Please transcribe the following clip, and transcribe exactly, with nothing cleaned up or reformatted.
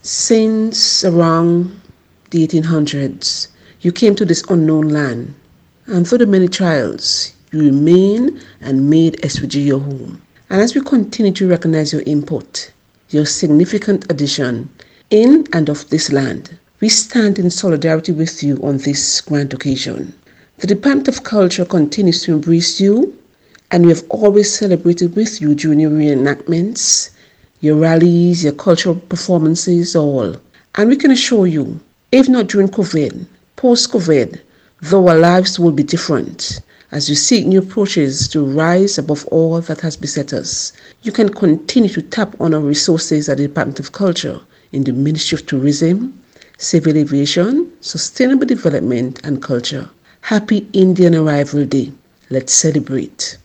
Since around the eighteen hundreds, you came to this unknown land, and through the many trials, you remain and made S V G your home. And as we continue to recognize your input, your significant addition in and of this land, we stand in solidarity with you on this grand occasion. The Department of Culture continues to embrace you, and we have always celebrated with you during your reenactments, your rallies, your cultural performances, all. And we can assure you, if not during COVID, post-COVID, though our lives will be different, as you seek new approaches to rise above all that has beset us, you can continue to tap on our resources at the Department of Culture in the Ministry of Tourism, Civil Aviation, Sustainable Development and Culture. Happy Indian Arrival Day. Let's celebrate.